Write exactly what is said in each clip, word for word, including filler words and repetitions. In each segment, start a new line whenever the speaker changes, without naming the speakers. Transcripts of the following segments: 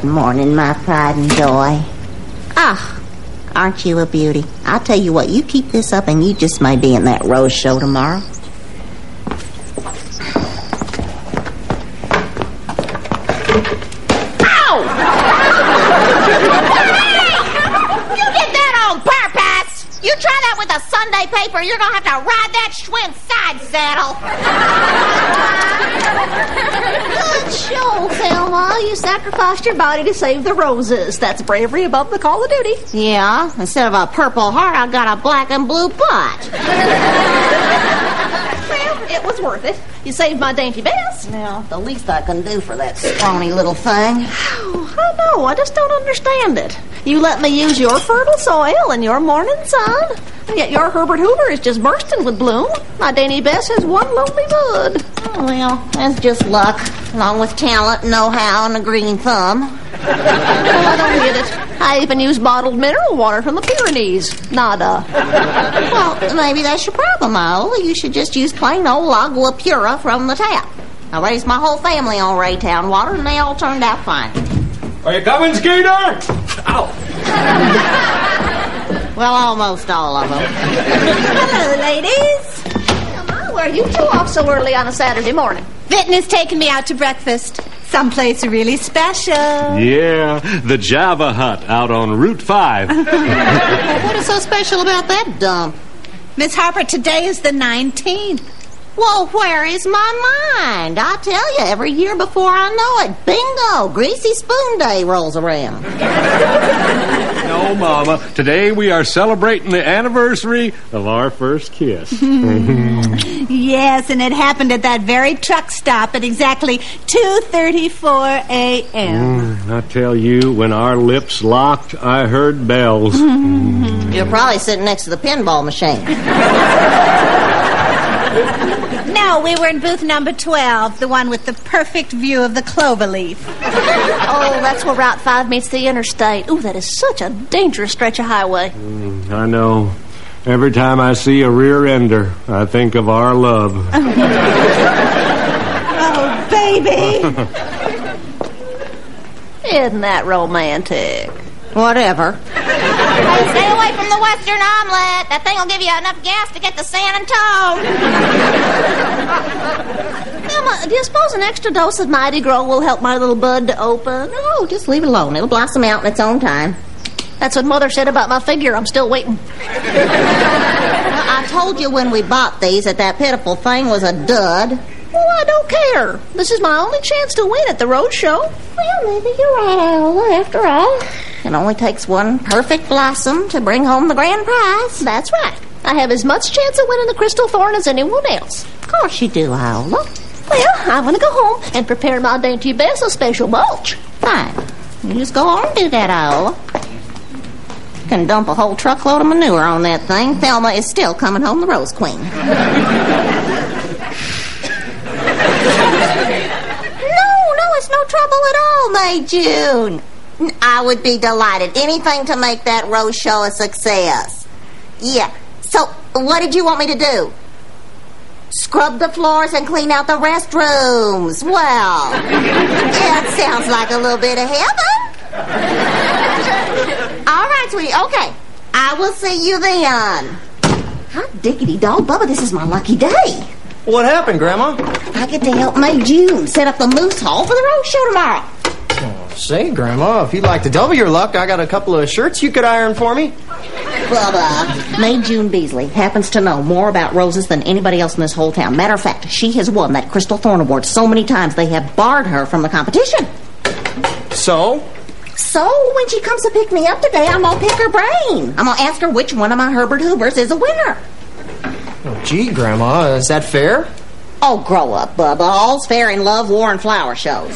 Good morning, my pride and joy. Ah, aren't you a beauty? I'll tell you what, you keep this up and you just may be in that Rose show tomorrow. Ow! You did that on purpose! You try that with a Sunday paper, you're gonna have to ride that Schwinn side saddle.
Good show, Thelma. You sacrificed your body to save the roses. That's bravery above the call of duty.
Yeah, instead of a purple heart, I got a black and blue butt.
Well, it was worth it. You saved my dainty Bess.
Now, the least I can do for that scrawny little thing.
Oh, I know. I just don't understand it. You let me use your fertile soil and your morning sun, and yet your Herbert Hoover is just bursting with bloom. My dainty Bess has one lonely bud.
Oh, well, that's just luck, along with talent, know-how, and a green thumb.
Well, I don't get it. I even use bottled mineral water from the Pyrenees. Nada.
Well, maybe that's your problem, Iola. You should just use plain old Agua Pura from the tap. I raised my whole family on Raytown water, and they all turned out fine.
Are you coming, Skeeter? Ow.
Well, almost all of them.
Hello, ladies. Emma, where are you two off so early on a Saturday morning?
Vinton is taking me out to breakfast. Someplace really special.
Yeah, the Java Hut out on Route five.
What is so special about that dump?
Miss Harper, today is the nineteenth.
Well, where is my mind? I tell you, every year before I know it, bingo, Greasy Spoon Day rolls around.
No, Mama. Today we are celebrating the anniversary of our first kiss.
Yes, and it happened at that very truck stop at exactly two thirty-four a.m.
Mm, I tell you, when our lips locked, I heard bells.
You're probably sitting next to the pinball machine.
No, we were in booth number twelve, the one with the perfect view of the cloverleaf.
Oh, that's where Route five meets the interstate. Ooh, that is such a dangerous stretch of highway.
Mm, I know. Every time I see a rear ender, I think of our love.
Oh, baby.
Isn't that romantic?
Whatever. Hey, stay away from the Western omelet. That thing will give you enough gas to get to San Antone.
Emma, do you suppose an extra dose of Mighty Grow will help my little bud to open?
Oh, just leave it alone. It'll blossom out in its own time.
That's what Mother said about my figure. I'm still waiting.
Well, I told you when we bought these that that pitiful thing was a dud.
Well, I don't care. This is my only chance to win at the road show.
Well, maybe you're right, Iola, after all. It only takes one perfect blossom to bring home the grand prize.
That's right. I have as much chance of winning the crystal thorn as anyone else.
Of course you do, Iola.
Well, I'm going to go home and prepare my dainty Bess a special mulch.
Fine. You just go on and do that, Iola. You can dump a whole truckload of manure on that thing. Thelma is still coming home the Rose Queen. It's no trouble at all, May June. I would be delighted. Anything to make that Rose show a success. Yeah. So, what did you want me to do? Scrub the floors and clean out the restrooms. Well, that sounds like a little bit of heaven. All right, sweetie. Okay. I will see you then. Hot diggity dog, Bubba, this is my lucky day.
What happened, Grandma?
I get to help May June set up the Moose Hall for the Rose show tomorrow.
Oh, say, Grandma, if you'd like to double your luck, I got a couple of shirts you could iron for me.
Bubba, May June Beasley happens to know more about roses than anybody else in this whole town. Matter of fact, she has won that Crystal Thorn Award so many times they have barred her from the competition.
So?
So, when she comes to pick me up today, I'm gonna pick her brain. I'm gonna ask her which one of my Herbert Hoovers is a winner.
Oh, gee, Grandma, is that fair?
Oh, grow up, Bubba. All's fair in love, war, and flower shows.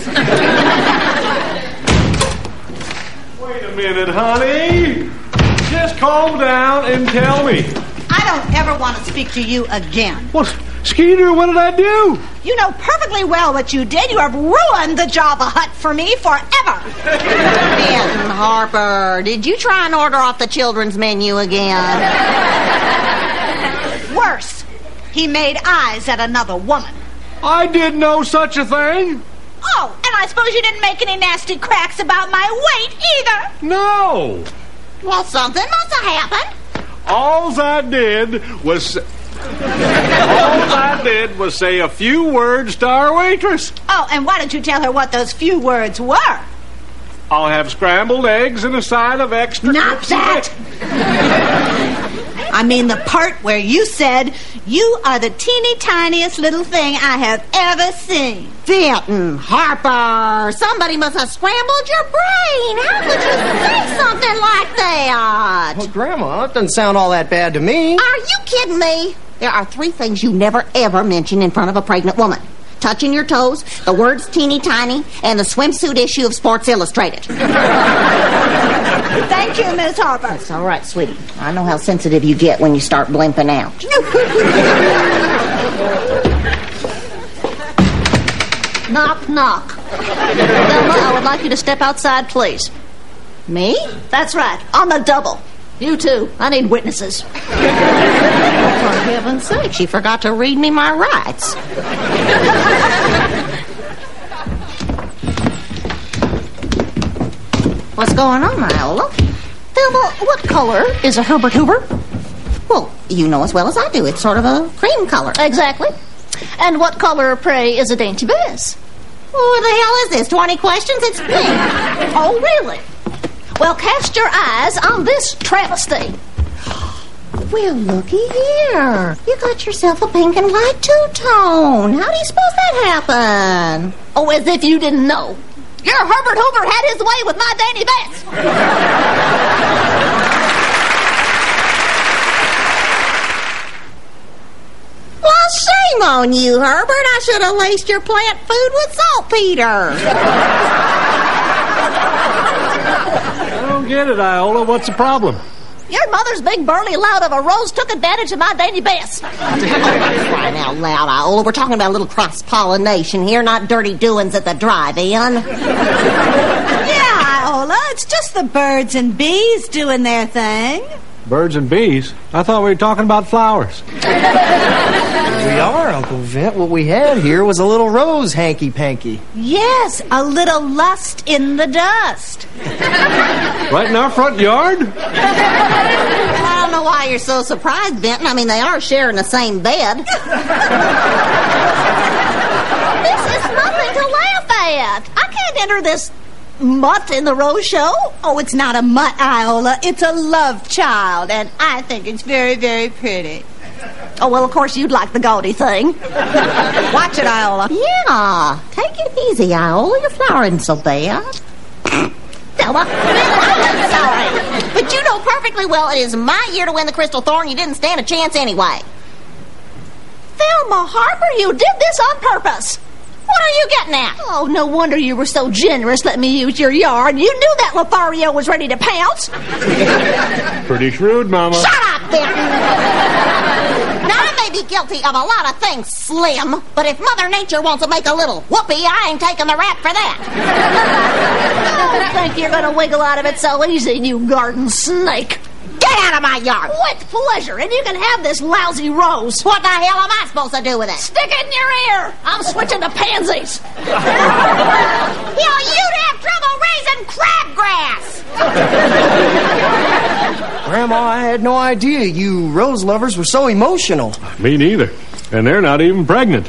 Wait a minute, honey. Just calm down and tell me.
I don't ever want to speak to you again.
What? Skeeter, what did I do?
You know perfectly well what you did. You have ruined the Java Hut for me forever.
Vinton Harper, did you try and order off the children's menu again?
Worse, he made eyes at another woman.
I did no such a thing.
Oh, and I suppose you didn't make any nasty cracks about my weight either.
No.
Well, something must have happened.
All I did was... All I did was say a few words to our waitress.
Oh, and why don't you tell her what those few words were?
I'll have scrambled eggs and a side of extra...
Not that! I mean the part where you said, you are the teeny tiniest little thing I have ever seen.
Benton, Harper, somebody must have scrambled your brain. How could you say something like that?
Well, Grandma, that doesn't sound all that bad to me.
Are you kidding me? There are three things you never, ever mention in front of a pregnant woman. Touching your toes, the words teeny tiny, and the swimsuit issue of Sports Illustrated.
Thank you, Miss Harper.
It's all right, sweetie. I know how sensitive you get when you start blimping out.
Knock, knock. Thelma, I would like you to step outside, please.
Me?
That's right, on the double. You too. I need witnesses.
For heaven's sake, she forgot to read me my rights. What's going on, Iola?
Thelma, what color is a Herbert Hoover?
Well, you know as well as I do. It's sort of a cream color.
Exactly. And what color, pray, is a Dainty Bess?
What the hell is this? twenty questions? It's pink.
Oh, really? Well, cast your eyes on this travesty.
Well, looky here. You got yourself a pink and white two-tone. How do you suppose that happened?
Oh, as if you didn't know. Your Herbert Hoover had his way with my Dainty Bess.
Well, shame on you, Herbert. I should have laced your plant food with saltpeter.
I don't get it, Iola. What's the problem?
Your mother's big burly lout of a Rose took advantage of my Dainty Bess.
Crying out loud, Iola. We're talking about a little cross-pollination here, not dirty doings at the drive-in.
Yeah, Iola, it's just the birds and bees doing their thing.
Birds and bees? I thought we were talking about flowers.
We are, Uncle Vent. What we had here was a little rose hanky-panky.
Yes, a little lust in the dust.
Right in our front yard?
I don't know why you're so surprised, Benton. I mean, they are sharing the same bed.
This is nothing to laugh at. I can't enter this mutt in the Rose Show.
Oh, it's not a mutt, Iola. It's a love child, and I think it's very, very pretty.
Oh, well, of course you'd like the gaudy thing.
Watch it, Iola.
Yeah, take it easy, Iola. Your flower isn't so bad. Thelma, I'm sorry. But you know perfectly well it is my year to win the Crystal Thorn. You didn't stand a chance anyway.
Thelma Harper, you did this on purpose.
What are you getting at?
Oh, no wonder you were so generous letting me use your yard. You knew that Lothario was ready to pounce.
Pretty shrewd, Mama.
Shut up, Benton! Now, I may be guilty of a lot of things, Slim, but if Mother Nature wants to make a little whoopee, I ain't taking the rap for that.
I don't think you're going to wiggle out of it so easy, you garden snake.
Get out of my yard!
With pleasure, and you can have this lousy rose.
What the hell am I supposed to do with it?
Stick it in your ear. I'm switching to pansies.
You know, you'd have trouble raising crabgrass.
Grandma, I had no idea you rose lovers were so emotional.
Me neither. And they're not even pregnant.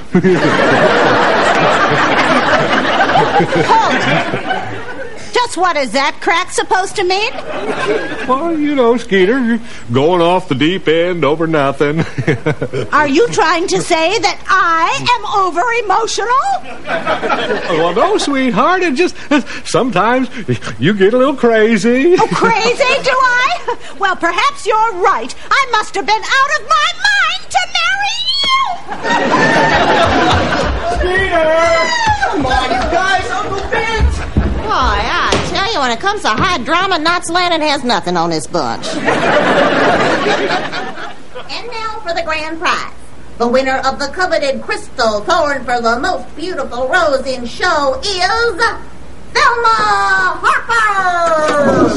Just what is that crack supposed to mean?
Well, you know, Skeeter, you're going off the deep end over nothing.
Are you trying to say that I am over-emotional?
Well, no, sweetheart. It just, sometimes you get a little crazy.
Oh, crazy, do I? Well, perhaps you're right. I must have been out of my mind to marry you.
Skeeter! Come on, you guys, Uncle Vent!
Boy, I tell you, when it comes to high drama, Knots Landing has nothing on this bunch. And now for the grand prize. The winner of the coveted Crystal Thorn for the most beautiful rose in show is Thelma Harper!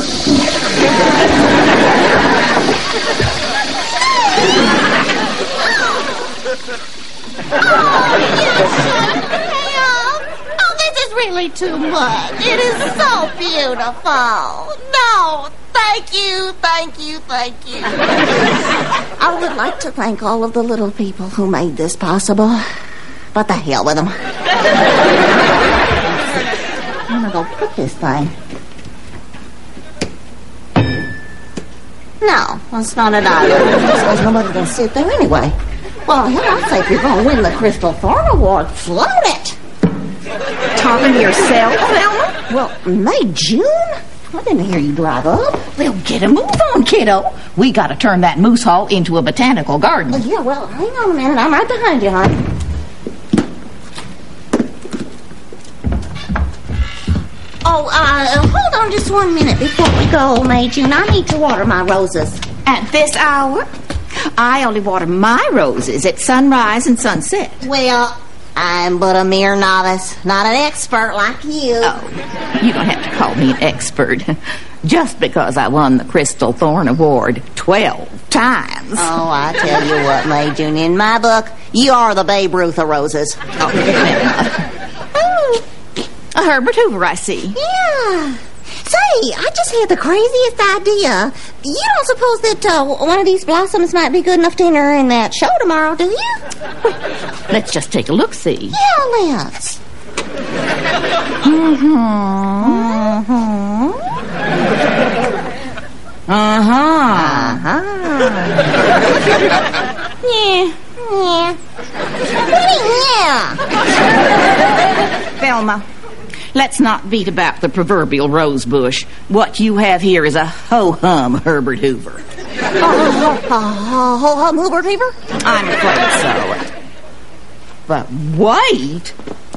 Oh, you shouldn't have. Oh, this is really really too much. It is so beautiful. No, thank you, thank you, thank you. I would like to thank all of the little people who made this possible, but the hell with them. I'm gonna go put this thing. No, that's not an island. There's nobody gonna sit there anyway. Well, hell, I think you're gonna win the Crystal Thorn Award. Float it!
Talking to yourself, Velma?
Well, May June? I didn't hear you drive up.
Well, get a move on, kiddo. We gotta turn that moose hall into a botanical garden.
Oh, yeah, well, hang on a minute. I'm right behind you, hon. Oh, uh, hold on just one minute before we go, May June. I need to water my roses.
At this hour? I only water my roses at sunrise and sunset.
Well, I'm but a mere novice, not an expert like you.
Oh, you don't have to call me an expert. Just because I won the Crystal Thorn Award twelve times.
Oh, I tell you what, May June, in my book, you are the Babe Ruth of roses.
Oh, oh, a Herbert Hoover, I see.
Yeah. Say, I just had the craziest idea. You don't suppose that uh, one of these blossoms might be good enough to enter in that show tomorrow, do you?
Let's just take a look-see.
Yeah, let's.
Mm-hmm.
Mm-hmm.
Uh-huh.
Uh-huh. Yeah. Yeah. What do you mean, yeah?
Velma, let's not beat about the proverbial rose bush. What you have here is a ho-hum Herbert Hoover.
Oh, ho-hum Herbert Hoover?
I'm afraid so. But wait.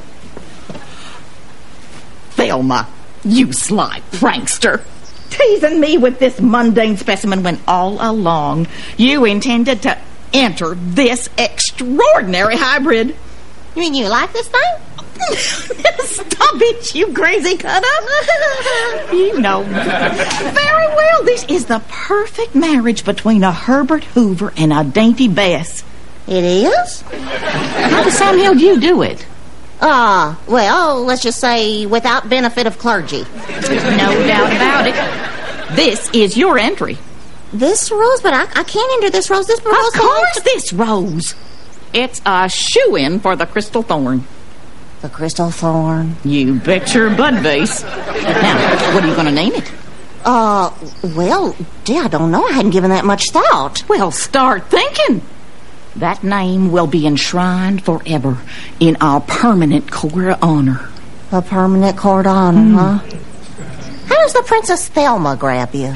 Velma, you sly prankster. Teasing me with this mundane specimen when all along you intended to enter this extraordinary hybrid.
You mean you like this thing?
Stop it, you crazy cut-up. You know very well this is the perfect marriage between a Herbert Hoover and a Dainty Bess.
It is?
How the Sam hell do you do it?
Ah, uh, well, let's just say without benefit of clergy.
No doubt about it. This is your entry.
This rose? But I, I can't enter this rose. This rose.
Of course this rose. It's a shoe-in for the Crystal Thorn.
The Crystal Thorn?
You bet your bud vase. Now, what are you going to name it?
Uh, well, gee, I don't know. I hadn't given that much thought.
Well, start thinking. That name will be enshrined forever in our permanent court of honor.
A permanent court of honor, mm. huh? How does the Princess Thelma grab you?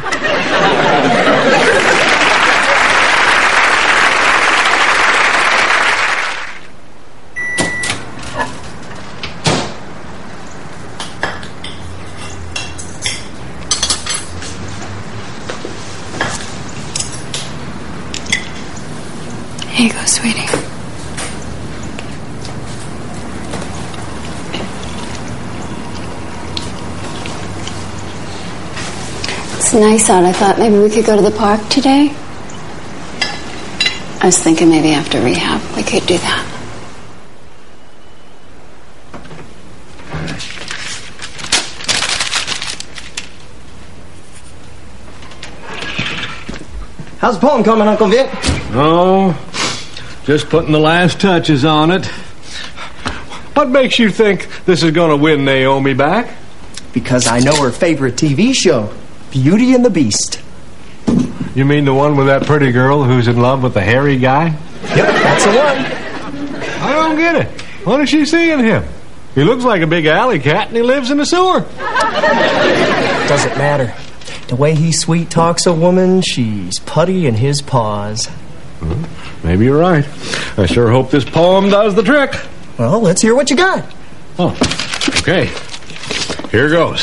Here you go, sweetie. It's nice out. I thought maybe we could go to the park today. I was thinking maybe after rehab we could do that.
How's the poem coming, Uncle Vic?
Oh, just putting the last touches on it. What makes you think this is going to win Naomi back?
Because I know her favorite T V show, Beauty and the Beast.
You mean the one with that pretty girl who's in love with the hairy guy?
Yep, that's the one.
I don't get it. What does she see in him? He looks like a big alley cat and he lives in the sewer.
Doesn't matter. The way he sweet talks a woman, she's putty in his paws.
Well, maybe you're right. I sure hope this poem does the trick.
Well, let's hear what you got.
Oh, okay. Here goes.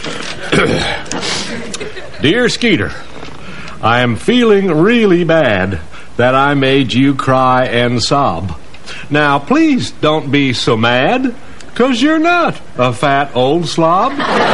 Dear Skeeter, I am feeling really bad that I made you cry and sob. Now, please don't be so mad, 'cause you're not a fat old slob.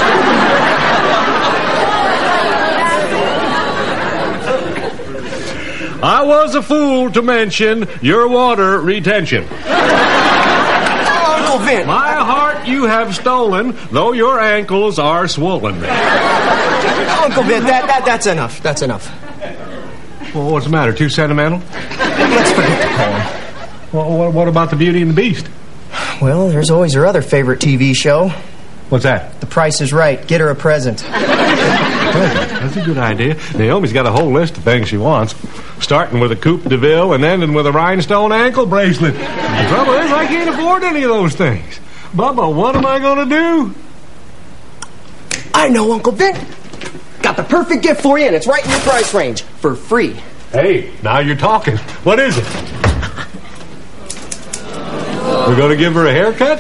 I was a fool to mention your water retention.
Oh, Uncle Vin.
My heart what you have stolen, though your ankles are swollen.
Uncle Vin, that, that, that's enough. That's enough.
Well, what's the matter? Too sentimental?
Let's forget the poem.
Well, what, what about the Beauty and the Beast?
Well, there's always your other favorite T V show.
What's that?
The Price is Right. Get her a present.
That's a good idea. Naomi's got a whole list of things she wants, starting with a Coupe de Ville and ending with a rhinestone ankle bracelet. The trouble is, I can't afford any of those things. Bubba, what am I going to do?
I know, Uncle Vin. Got the perfect gift for you, and it's right in your price range. For free.
Hey, now you're talking. What is it? We're going to give her a haircut?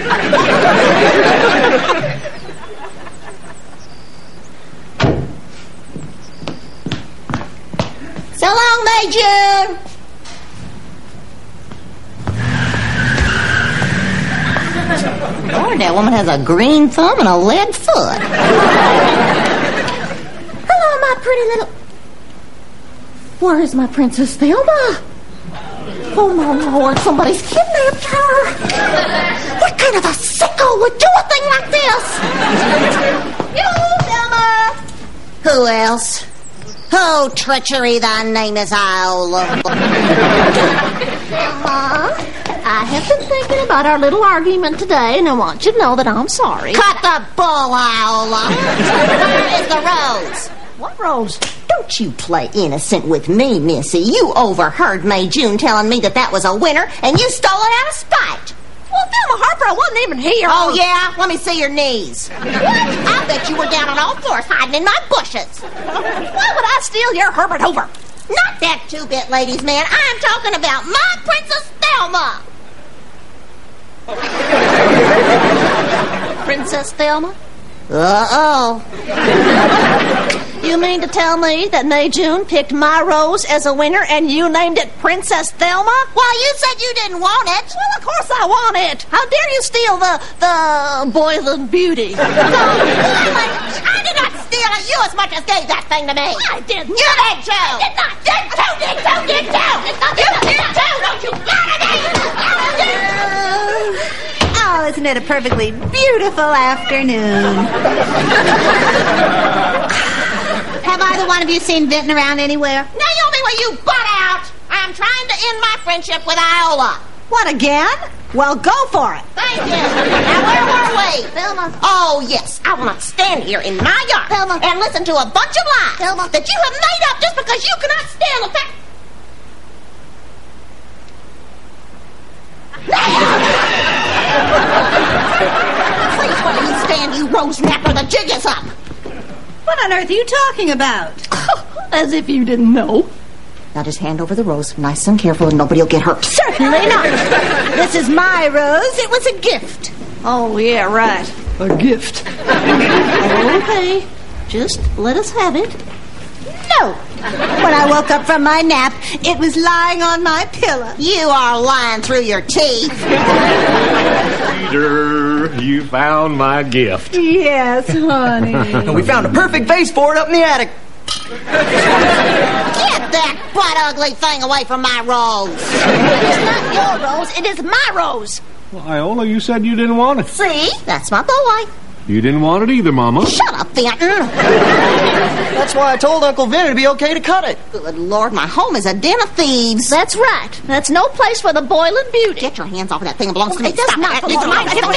So long, May June. Lord, that woman has a green thumb and a lead foot. Hello, my pretty little... Where is my Princess Thelma? Oh, my Lord, somebody's kidnapped her. What kind of a sicko would do a thing like this? You, Thelma. Who else? Oh, treachery, thy name is Iola.
Uh-huh. I have been thinking about our little argument today, and I want you to know that I'm sorry.
Cut the bull, Iola. Where is the rose?
What rose?
Don't you play innocent with me, Missy. You overheard May June telling me that that was a winner, and you stole it out of spite.
Well, Thelma Harper, I wasn't even here.
Oh, yeah? Let me see your knees. What? I bet you were down on all fours hiding in my bushes.
Why would I steal your Herbert Hoover?
Not that two-bit ladies, man. I'm talking about my Princess Thelma.
Princess Thelma?
Uh-oh.
You mean to tell me that May June picked my rose as a winner and you named it Princess Thelma?
Well, you said you didn't want it.
Well, of course I want it. How dare you steal the, the Boylan Beauty?
No, I did not steal it. You as much as gave that thing to me.
I didn't.
You did, too.
I did not.
Did too, did too, did too. You did, too. Don't you lie to me.
Oh, isn't it a perfectly beautiful afternoon? Have either one of you seen Vinton around anywhere?
Naomi, will you butt out? I'm trying to end my friendship with Iola.
What, again? Well, go for it.
Thank you. Now, where were we?
Thelma.
Oh, yes. I will not stand here in my yard
Thelma.
and listen to a bunch of lies
Thelma.
that you have made up just because you cannot stand the fact... Please, where do you stand, you rose napper? The jig is up.
What on earth are you talking about?
As if you didn't know.
Now just hand over the rose, nice and careful, and nobody will get hurt.
Certainly not. This is my rose. It was a gift.
Oh, yeah, right. A gift. Okay. Just let us have it.
No. When I woke up from my nap, it was lying on my pillow.
You are lying through your teeth.
Peter, you found my gift.
Yes, honey.
And we found a perfect vase for it up in the attic.
Get that butt ugly thing away from my rose.
It's not your rose. It is my rose.
Well, Iola, you said you didn't want it.
See? That's my boy.
You didn't want it either, Mama.
Shut up, Vinton.
That's why I told Uncle Vin it'd be okay to cut it.
Good Lord, my home is a den of thieves.
That's right. That's no place for the Boylan Beauty.
Get your hands off of that thing. It belongs to me.
It does
Stop
not
it.
belong
It's mine.
to
It's
you.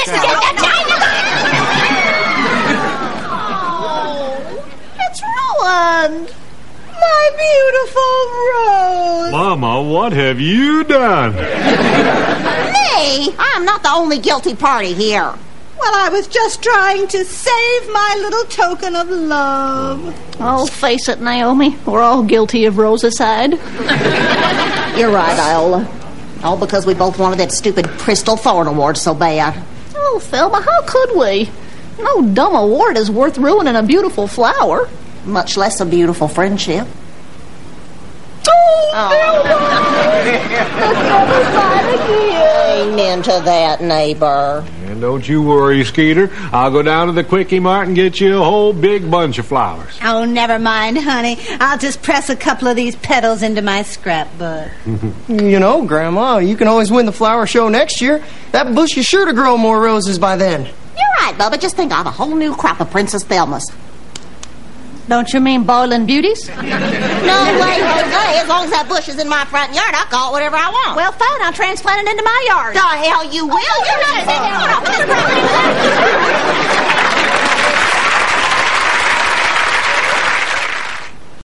mine.
Oh, it's ruined.
My beautiful rose.
Mama, what have you done?
Me? I'm not the only guilty party here.
Well, I was just trying to save my little token of love.
Oh, face it, Naomi. We're all guilty of Rosicide.
You're right, Iola. All because we both wanted that stupid Crystal Thorn Award so bad.
Oh, Thelma, how could we? No dumb award is worth ruining a beautiful flower.
Much less a beautiful friendship.
Oh,
Amen to that, neighbor.
And Don't you worry, Skeeter. I'll go down to the Quickie Mart and get you a whole big bunch of flowers.
Oh, never mind, honey. I'll just press a couple of these petals into my scrapbook.
You know, Grandma, you can always win the flower show next year. That bush is sure to grow more roses by then.
You're right, Bubba. Just think of a whole new crop of Princess Thelmas.
Don't you mean boiling beauties?
No way, Jose. As long as that bush is in my front yard, I'll call it whatever I want.
Well, fine. I'll transplant it into my yard.
The hell you will. You're not